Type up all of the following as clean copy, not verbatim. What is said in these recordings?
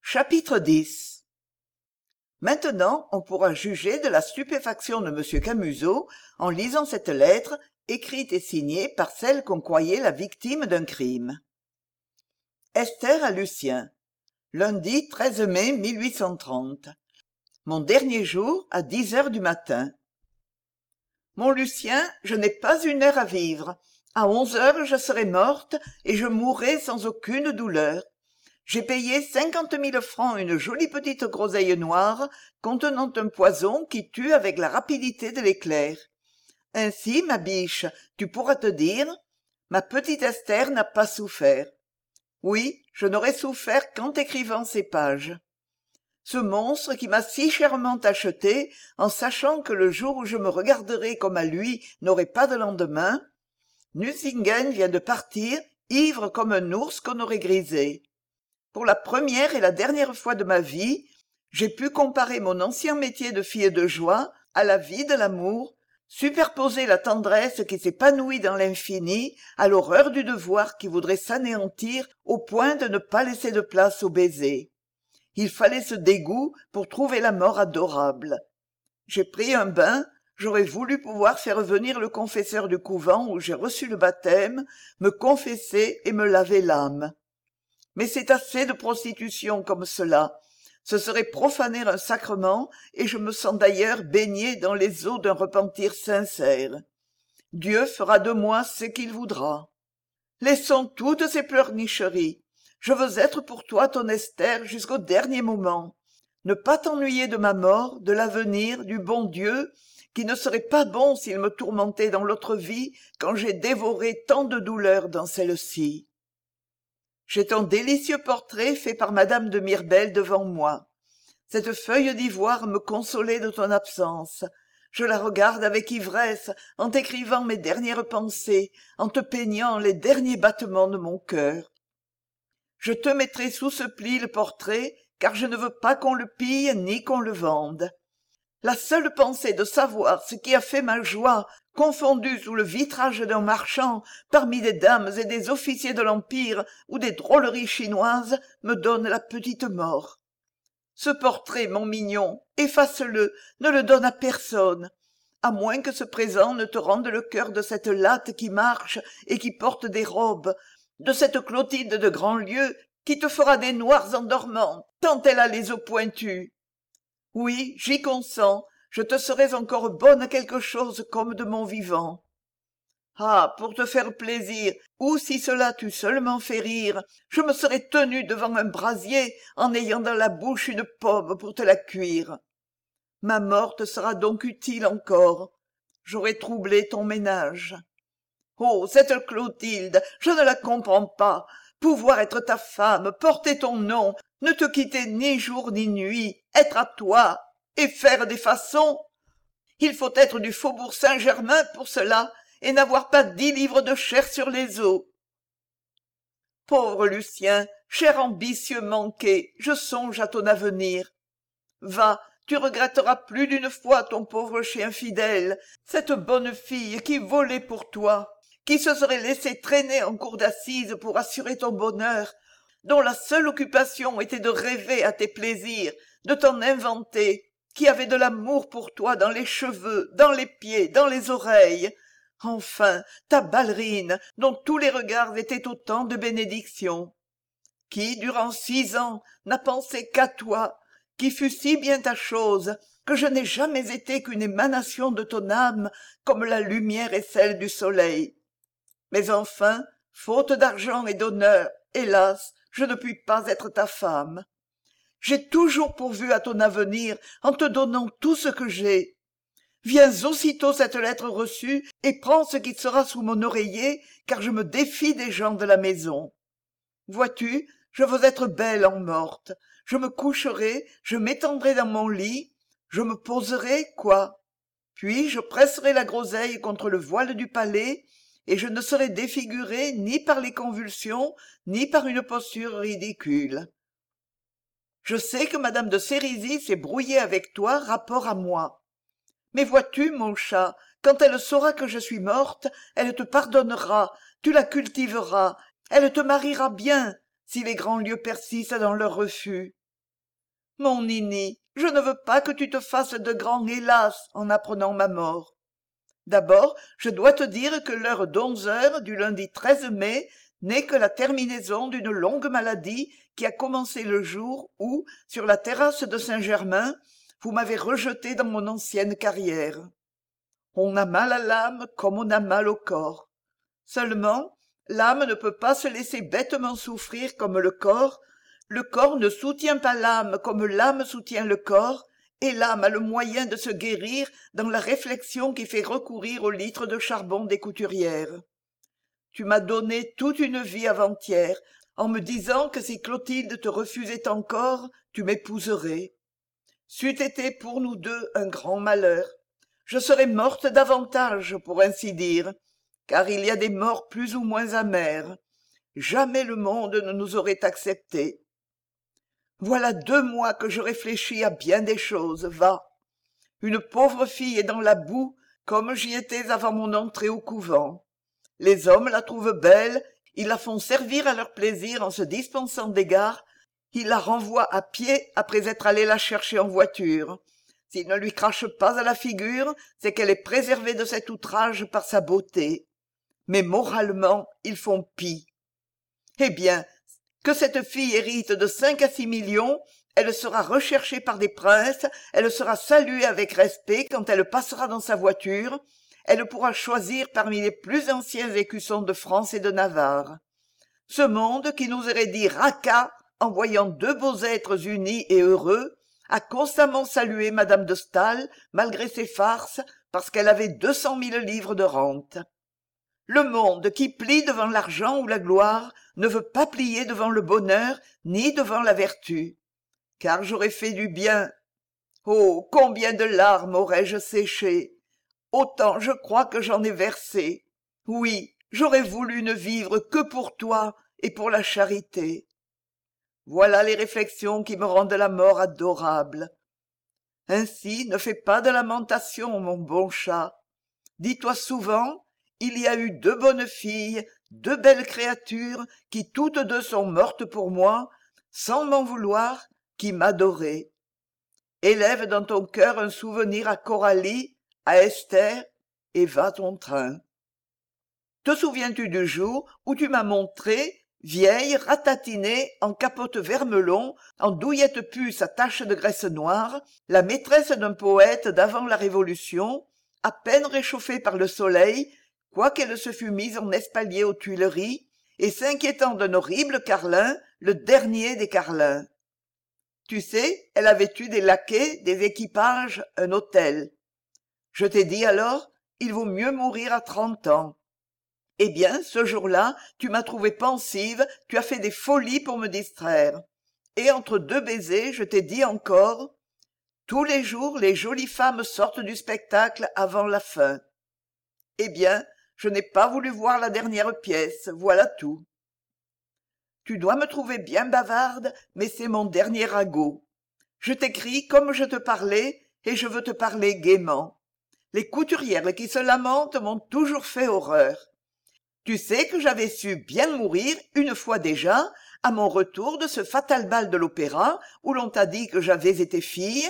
Chapitre 10. Maintenant on pourra juger de la stupéfaction de M. Camusot en lisant cette lettre écrite et signée par celle qu'on croyait la victime d'un crime. Esther à Lucien. Lundi 13 mai 1830. Mon dernier jour à 10 heures du matin. Mon Lucien, je n'ai pas une heure à vivre. À 11 heures, je serai morte et je mourrai sans aucune douleur. J'ai payé 50 000 francs une jolie petite groseille noire contenant un poison qui tue avec la rapidité de l'éclair. Ainsi, ma biche, tu pourras te dire, ma petite Esther n'a pas souffert. Oui, je n'aurais souffert qu'en t'écrivant ces pages. Ce monstre qui m'a si chèrement acheté, en sachant que le jour où je me regarderai comme à lui n'aurait pas de lendemain, Nucingen vient de partir, ivre comme un ours qu'on aurait grisé. Pour la première et la dernière fois de ma vie, j'ai pu comparer mon ancien métier de fille de joie à la vie de l'amour, superposer la tendresse qui s'épanouit dans l'infini à l'horreur du devoir qui voudrait s'anéantir au point de ne pas laisser de place au baiser. Il fallait ce dégoût pour trouver la mort adorable. J'ai pris un bain, j'aurais voulu pouvoir faire venir le confesseur du couvent où j'ai reçu le baptême, me confesser et me laver l'âme. Mais c'est assez de prostitution comme cela. Ce serait profaner un sacrement, et je me sens d'ailleurs baigné dans les eaux d'un repentir sincère. Dieu fera de moi ce qu'il voudra. Laissons toutes ces pleurnicheries. Je veux être pour toi ton Esther jusqu'au dernier moment. Ne pas t'ennuyer de ma mort, de l'avenir, du bon Dieu, qui ne serait pas bon s'il me tourmentait dans l'autre vie quand j'ai dévoré tant de douleurs dans celle-ci. J'ai ton délicieux portrait fait par madame de Mirbel devant moi. Cette feuille d'ivoire me consolait de ton absence. Je la regarde avec ivresse, en t'écrivant mes dernières pensées, en te peignant les derniers battements de mon cœur. Je te mettrai sous ce pli le portrait, car je ne veux pas qu'on le pille ni qu'on le vende. La seule pensée de savoir ce qui a fait ma joie, confondue sous le vitrage d'un marchand, parmi des dames et des officiers de l'Empire ou des drôleries chinoises, me donne la petite mort. Ce portrait, mon mignon, efface-le, ne le donne à personne, à moins que ce présent ne te rende le cœur de cette latte qui marche et qui porte des robes, de cette Clotilde de Grandlieu qui te fera des noires en dormant, tant elle a les os pointus. Oui, j'y consens, je te serais encore bonne à quelque chose comme de mon vivant. Ah, pour te faire plaisir, ou si cela t'eût seulement fait rire, je me serais tenue devant un brasier en ayant dans la bouche une pomme pour te la cuire. Ma mort te sera donc utile encore. J'aurai troublé ton ménage. Oh, cette Clotilde, je ne la comprends pas. Pouvoir être ta femme, porter ton nom, ne te quitter ni jour ni nuit, être à toi, et faire des façons. Il faut être du faubourg Saint-Germain pour cela, et n'avoir pas 10 livres de chair sur les os. Pauvre Lucien, cher ambitieux manqué, je songe à ton avenir. Va, tu regretteras plus d'une fois ton pauvre chien fidèle, cette bonne fille qui volait pour toi, qui se serait laissée traîner en cour d'assises pour assurer ton bonheur, dont la seule occupation était de rêver à tes plaisirs, de t'en inventer, qui avait de l'amour pour toi dans les cheveux, dans les pieds, dans les oreilles. Enfin, ta ballerine, dont tous les regards étaient autant de bénédictions. Qui, durant 6 ans, n'a pensé qu'à toi, qui fut si bien ta chose, que je n'ai jamais été qu'une émanation de ton âme, comme la lumière est celle du soleil. Mais enfin, faute d'argent et d'honneur, hélas, je ne puis pas être ta femme. J'ai toujours pourvu à ton avenir en te donnant tout ce que j'ai. Viens aussitôt cette lettre reçue et prends ce qui sera sous mon oreiller, car je me défie des gens de la maison. Vois-tu, je veux être belle en morte. Je me coucherai, je m'étendrai dans mon lit, je me poserai, quoi. Puis je presserai la groseille contre le voile du palais, et je ne serai défigurée ni par les convulsions, ni par une posture ridicule. Je sais que madame de Sérisy s'est brouillée avec toi rapport à moi. Mais vois-tu, mon chat, quand elle saura que je suis morte, elle te pardonnera, tu la cultiveras, elle te mariera bien, si les Grandlieu persistent dans leur refus. Mon Nini, je ne veux pas que tu te fasses de grands hélas en apprenant ma mort. D'abord, je dois te dire que l'heure d'11 heures du lundi 13 mai n'est que la terminaison d'une longue maladie qui a commencé le jour où, sur la terrasse de Saint-Germain, vous m'avez rejeté dans mon ancienne carrière. On a mal à l'âme comme on a mal au corps. Seulement, l'âme ne peut pas se laisser bêtement souffrir comme le corps ne soutient pas l'âme comme l'âme soutient le corps, et l'âme a le moyen de se guérir dans la réflexion qui fait recourir au litre de charbon des couturières. Tu m'as donné toute une vie avant-hier, en me disant que si Clotilde te refusait encore, tu m'épouserais. C'eût été pour nous deux un grand malheur. Je serais morte davantage, pour ainsi dire, car il y a des morts plus ou moins amères. Jamais le monde ne nous aurait acceptés. Voilà 2 mois que je réfléchis à bien des choses, va. Une pauvre fille est dans la boue, comme j'y étais avant mon entrée au couvent. Les hommes la trouvent belle, ils la font servir à leur plaisir en se dispensant d'égards, ils la renvoient à pied après être allés la chercher en voiture. S'ils ne lui crachent pas à la figure, c'est qu'elle est préservée de cet outrage par sa beauté. Mais moralement, ils font pis. Eh bien, que cette fille hérite de 5 à 6 millions, elle sera recherchée par des princes, elle sera saluée avec respect quand elle passera dans sa voiture, elle pourra choisir parmi les plus anciens écussons de France et de Navarre. Ce monde qui nous aurait dit raca en voyant 2 beaux êtres unis et heureux, a constamment salué madame de Staël malgré ses farces parce qu'elle avait 200 000 livres de rente. Le monde qui plie devant l'argent ou la gloire ne veut pas plier devant le bonheur ni devant la vertu. Car j'aurais fait du bien. Oh, combien de larmes aurais-je séchées! Autant je crois que j'en ai versé. Oui, j'aurais voulu ne vivre que pour toi et pour la charité. Voilà les réflexions qui me rendent la mort adorable. Ainsi, ne fais pas de lamentation, mon bon chat. Dis-toi souvent, il y a eu 2 bonnes filles, 2 belles créatures, qui toutes 2 sont mortes pour moi, sans m'en vouloir, qui m'adoraient. Élève dans ton cœur un souvenir à Coralie, à Esther, et va ton train. Te souviens-tu du jour où tu m'as montré, vieille, ratatinée, en capote vermelon, en douillette puce à taches de graisse noire, la maîtresse d'un poète d'avant la Révolution, à peine réchauffée par le soleil, quoiqu'elle se fût mise en espalier aux Tuileries, et s'inquiétant d'un horrible carlin, le dernier des carlins. Tu sais, elle avait eu des laquais, des équipages, un hôtel. Je t'ai dit alors, il vaut mieux mourir à 30 ans. Eh bien, ce jour-là, tu m'as trouvée pensive, tu as fait des folies pour me distraire. Et entre 2 baisers, je t'ai dit encore, tous les jours, les jolies femmes sortent du spectacle avant la fin. Eh bien, je n'ai pas voulu voir la dernière pièce, voilà tout. Tu dois me trouver bien bavarde, mais c'est mon dernier ragot. Je t'écris comme je te parlais, et je veux te parler gaiement. Les couturières qui se lamentent m'ont toujours fait horreur. Tu sais que j'avais su bien mourir une fois déjà, à mon retour de ce fatal bal de l'opéra, où l'on t'a dit que j'avais été fille.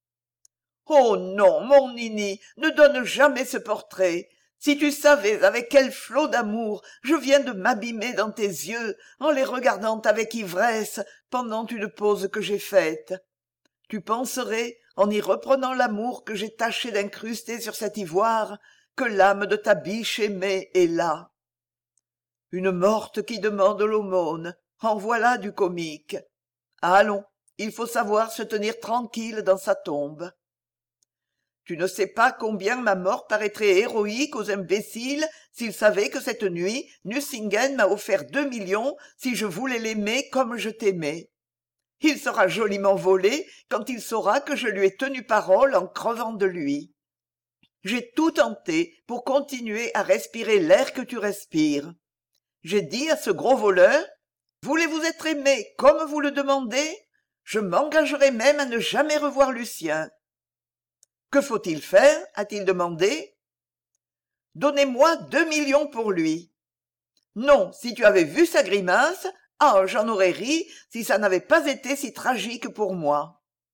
Oh non, mon Nini, ne donne jamais ce portrait. Si tu savais avec quel flot d'amour je viens de m'abîmer dans tes yeux en les regardant avec ivresse pendant une pause que j'ai faite. Tu penserais, en y reprenant l'amour que j'ai tâché d'incruster sur cet ivoire, que l'âme de ta biche aimée est là. Une morte qui demande l'aumône, en voilà du comique. Allons, il faut savoir se tenir tranquille dans sa tombe. Tu ne sais pas combien ma mort paraîtrait héroïque aux imbéciles s'ils savaient que cette nuit, Nucingen m'a offert 2 millions si je voulais l'aimer comme je t'aimais. Il sera joliment volé quand il saura que je lui ai tenu parole en crevant de lui. J'ai tout tenté pour continuer à respirer l'air que tu respires. J'ai dit à ce gros voleur, « Voulez-vous être aimé comme vous le demandez ? Je m'engagerai même à ne jamais revoir Lucien. » Que faut-il faire a-t-il demandé. Donnez-moi 2 millions pour lui. Non, si tu avais vu sa grimace, ah, j'en aurais ri si ça n'avait pas été si tragique pour moi.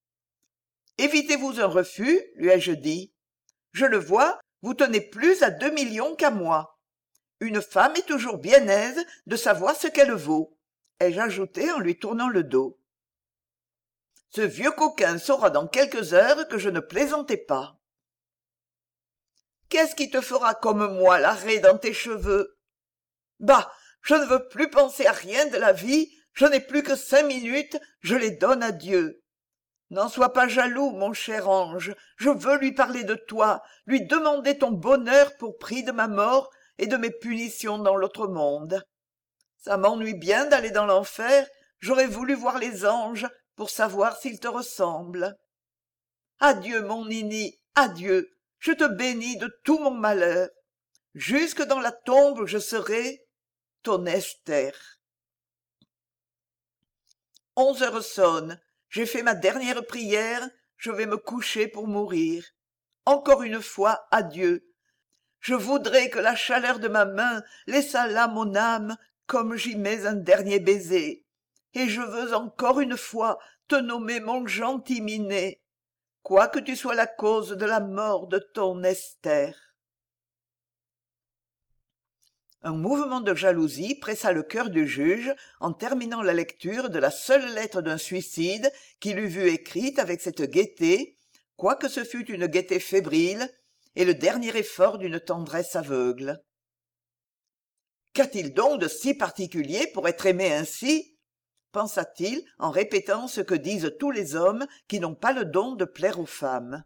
évitez-vous un refus, lui ai-je dit. Je le vois, vous tenez plus à 2 millions qu'à moi. Une femme est toujours bien aise de savoir ce qu'elle vaut, ai-je ajouté en lui tournant le dos. Ce vieux coquin saura dans quelques heures que je ne plaisantais pas. Qu'est-ce qui te fera comme moi l'arrêt dans tes cheveux? Bah, je ne veux plus penser à rien de la vie, je n'ai plus que 5 minutes, je les donne à Dieu. N'en sois pas jaloux, mon cher ange, je veux lui parler de toi, lui demander ton bonheur pour prix de ma mort et de mes punitions dans l'autre monde. Ça m'ennuie bien d'aller dans l'enfer, j'aurais voulu voir les anges pour savoir s'ils te ressemblent. Adieu, mon Nini, adieu, je te bénis de tout mon malheur. Jusque dans la tombe je serai ton Esther. 11 heures sonnent, j'ai fait ma dernière prière, je vais me coucher pour mourir. Encore une fois, adieu. Je voudrais que la chaleur de ma main laissât là mon âme comme j'y mets un dernier baiser. Et je veux encore une fois te nommer mon gentil Minet, quoique tu sois la cause de la mort de ton Esther. Un mouvement de jalousie pressa le cœur du juge en terminant la lecture de la seule lettre d'un suicide qu'il eût vue écrite avec cette gaieté, quoique ce fût une gaieté fébrile, et le dernier effort d'une tendresse aveugle. Qu'a-t-il donc de si particulier pour être aimé ainsi? Pensa-t-il en répétant ce que disent tous les hommes qui n'ont pas le don de plaire aux femmes.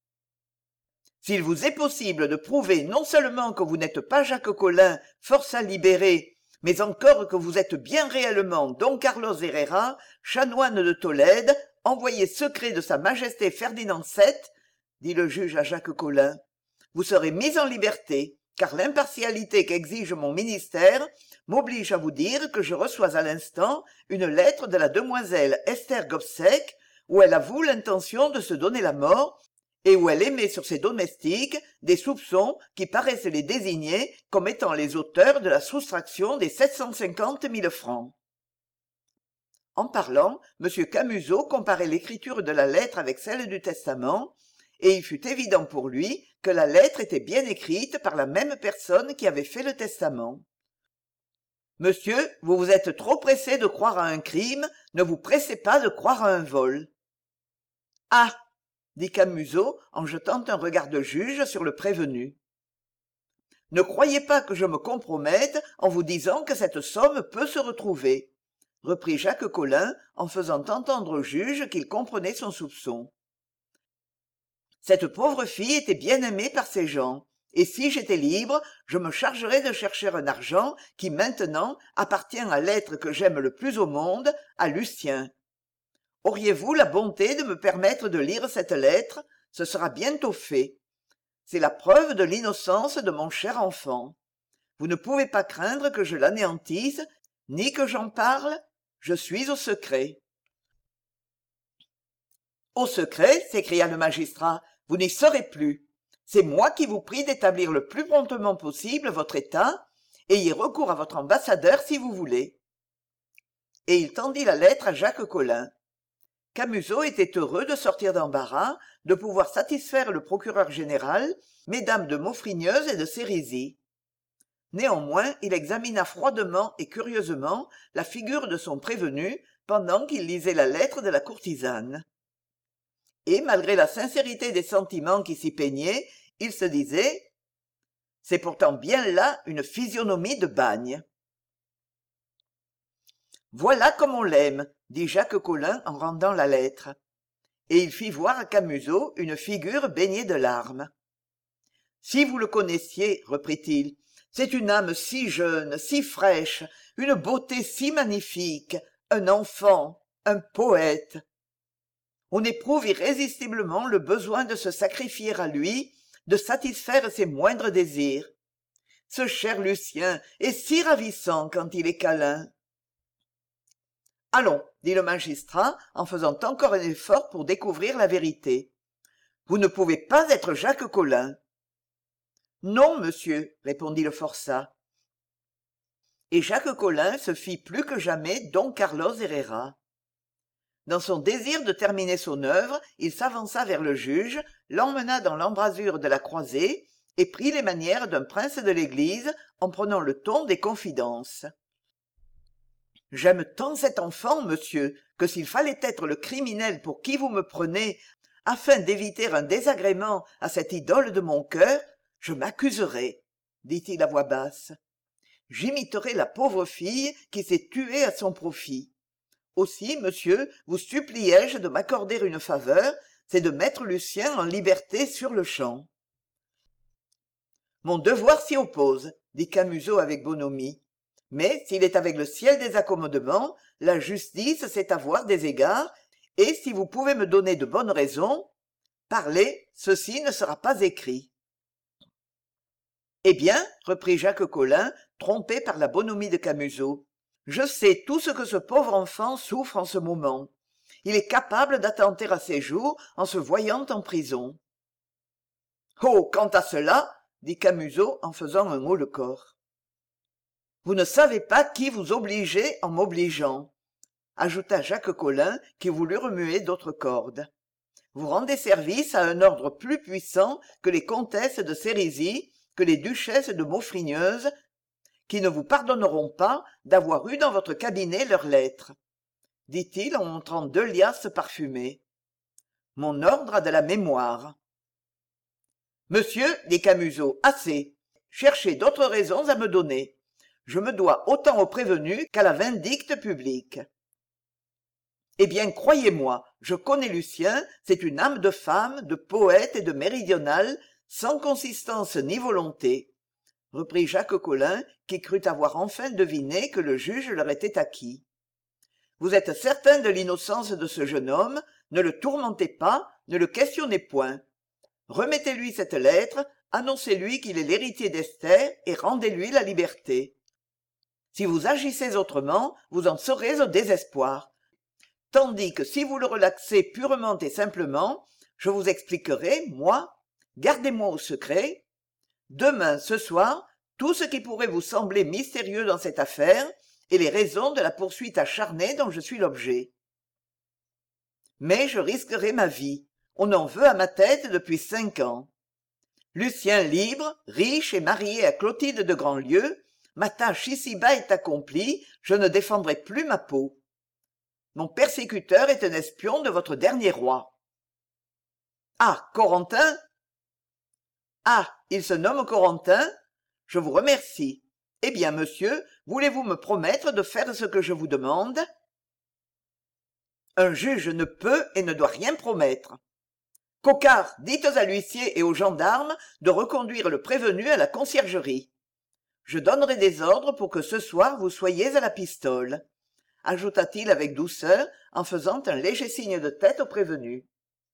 S'il vous est possible de prouver non seulement que vous n'êtes pas Jacques Collin, forçat libéré, mais encore que vous êtes bien réellement Don Carlos Herrera, chanoine de Tolède, envoyé secret de sa majesté Ferdinand VII, dit le juge à Jacques Collin, vous serez mis en liberté, car l'impartialité qu'exige mon ministère m'oblige à vous dire que je reçois à l'instant une lettre de la demoiselle Esther Gobseck, où elle avoue l'intention de se donner la mort, et où elle émet sur ses domestiques des soupçons qui paraissent les désigner comme étant les auteurs de la soustraction des 750 000 francs. En parlant, M. Camusot comparait l'écriture de la lettre avec celle du testament, et il fut évident pour lui que la lettre était bien écrite par la même personne qui avait fait le testament. « Monsieur, vous vous êtes trop pressé de croire à un crime, ne vous pressez pas de croire à un vol. »« Ah !» dit Camusot en jetant un regard de juge sur le prévenu. « Ne croyez pas que je me compromette en vous disant que cette somme peut se retrouver, » reprit Jacques Collin en faisant entendre au juge qu'il comprenait son soupçon. « Cette pauvre fille était bien aimée par ses gens, et si j'étais libre, je me chargerais de chercher un argent qui maintenant appartient à l'être que j'aime le plus au monde, à Lucien. Auriez-vous la bonté de me permettre de lire cette lettre? Ce sera bientôt fait. C'est la preuve de l'innocence de mon cher enfant. Vous ne pouvez pas craindre que je l'anéantisse, ni que j'en parle. Je suis au secret. » « Au secret, s'écria le magistrat, vous n'y serez plus. C'est moi qui vous prie d'établir le plus promptement possible votre état. Ayez recours à votre ambassadeur si vous voulez. » Et il tendit la lettre à Jacques Collin. Camusot était heureux de sortir d'embarras, de pouvoir satisfaire le procureur général, mesdames de Maufrigneuse et de Sérisy. Néanmoins, il examina froidement et curieusement la figure de son prévenu pendant qu'il lisait la lettre de la courtisane. Et malgré la sincérité des sentiments qui s'y peignaient, il se disait « C'est pourtant bien là une physionomie de bagne. » « Voilà comme on l'aime, » dit Jacques Collin en rendant la lettre. Et il fit voir à Camusot une figure baignée de larmes. « Si vous le connaissiez, reprit-il, c'est une âme si jeune, si fraîche, une beauté si magnifique, un enfant, un poète. On éprouve irrésistiblement le besoin de se sacrifier à lui, de satisfaire ses moindres désirs. Ce cher Lucien est si ravissant quand il est câlin. » « Allons, » dit le magistrat, en faisant encore un effort pour découvrir la vérité. « Vous ne pouvez pas être Jacques Collin. »« Non, monsieur, » répondit le forçat. Et Jacques Collin se fit plus que jamais Don Carlos Herrera. Dans son désir de terminer son œuvre, il s'avança vers le juge, l'emmena dans l'embrasure de la croisée, et prit les manières d'un prince de l'Église en prenant le ton des confidences. « J'aime tant cet enfant, monsieur, que s'il fallait être le criminel pour qui vous me prenez, afin d'éviter un désagrément à cette idole de mon cœur, je m'accuserais, dit-il à voix basse. J'imiterai la pauvre fille qui s'est tuée à son profit. Aussi, monsieur, vous suppliais-je de m'accorder une faveur, c'est de mettre Lucien en liberté sur-le-champ. Mon devoir s'y oppose, dit Camusot avec bonhomie. Mais s'il est avec le ciel des accommodements, la justice sait avoir des égards, et si vous pouvez me donner de bonnes raisons, parlez, ceci ne sera pas écrit. Eh bien, reprit Jacques Collin, trompé par la bonhomie de Camusot, je sais tout ce que ce pauvre enfant souffre en ce moment. Il est capable d'attenter à ses jours en se voyant en prison. Oh, quant à cela, dit Camusot en faisant un haut-le-corps. Vous ne savez pas qui vous obligez en m'obligeant, ajouta Jacques Collin qui voulut remuer d'autres cordes. Vous rendez service à un ordre plus puissant que les comtesses de Sérisy, que les duchesses de Maufrigneuse, qui ne vous pardonneront pas d'avoir eu dans votre cabinet leurs lettres, dit-il en montrant 2 liasses parfumées. Mon ordre a de la mémoire. Monsieur, dit Camusot, assez. Cherchez d'autres raisons à me donner. Je me dois autant au prévenu qu'à la vindicte publique. Eh bien, croyez-moi, je connais Lucien, c'est une âme de femme, de poète et de méridionale, sans consistance ni volonté, reprit Jacques Collin, qui crut avoir enfin deviné que le juge leur était acquis. Vous êtes certain de l'innocence de ce jeune homme, ne le tourmentez pas, ne le questionnez point. Remettez-lui cette lettre, annoncez-lui qu'il est l'héritier d'Esther et rendez-lui la liberté. Si vous agissez autrement, vous en serez au désespoir. Tandis que si vous le relaxez purement et simplement, je vous expliquerai, moi, gardez-moi au secret, demain, ce soir, tout ce qui pourrait vous sembler mystérieux dans cette affaire et les raisons de la poursuite acharnée dont je suis l'objet. Mais je risquerai ma vie. On en veut à ma tête depuis 5 ans. Lucien libre, riche et marié à Clotilde de Grandlieu, ma tâche ici-bas est accomplie, je ne défendrai plus ma peau. Mon persécuteur est un espion de votre dernier roi. Ah, Corentin? Ah, il se nomme Corentin? Je vous remercie. Eh bien, monsieur, voulez-vous me promettre de faire ce que je vous demande? Un juge ne peut et ne doit rien promettre. Coquart, dites à l'huissier et aux gendarmes de reconduire le prévenu à la conciergerie. Je donnerai des ordres pour que ce soir vous soyez à la pistole, ajouta-t-il avec douceur en faisant un léger signe de tête au prévenu.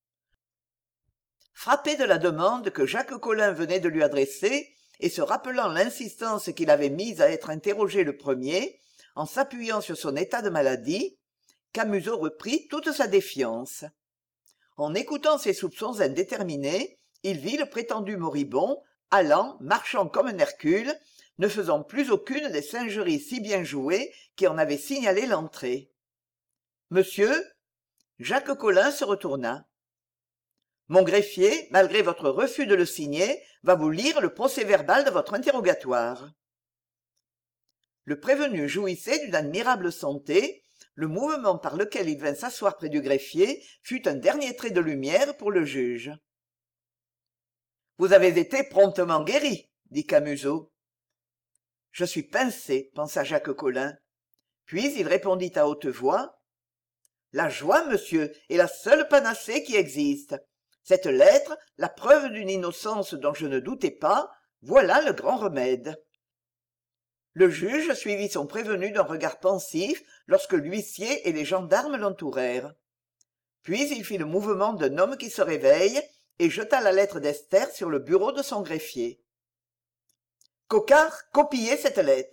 Frappé de la demande que Jacques Collin venait de lui adresser, et se rappelant l'insistance qu'il avait mise à être interrogé le premier, en s'appuyant sur son état de maladie, Camusot reprit toute sa défiance. En écoutant ses soupçons indéterminés, il vit le prétendu moribond, allant, marchant comme un Hercule, ne faisant plus aucune des singeries si bien jouées qui en avaient signalé l'entrée. « Monsieur ?» Jacques Collin se retourna. « Mon greffier, malgré votre refus de le signer, va vous lire le procès-verbal de votre interrogatoire. » Le prévenu jouissait d'une admirable santé. Le mouvement par lequel il vint s'asseoir près du greffier fut un dernier trait de lumière pour le juge. « Vous avez été promptement guéri, » dit Camusot. « Je suis pincé, pensa Jacques Collin. Puis il répondit à haute voix. « La joie, monsieur, est la seule panacée qui existe. Cette lettre, la preuve d'une innocence dont je ne doutais pas, voilà le grand remède. » Le juge suivit son prévenu d'un regard pensif lorsque l'huissier et les gendarmes l'entourèrent. Puis il fit le mouvement d'un homme qui se réveille et jeta la lettre d'Esther sur le bureau de son greffier. « Coquart, copiez cette lettre. »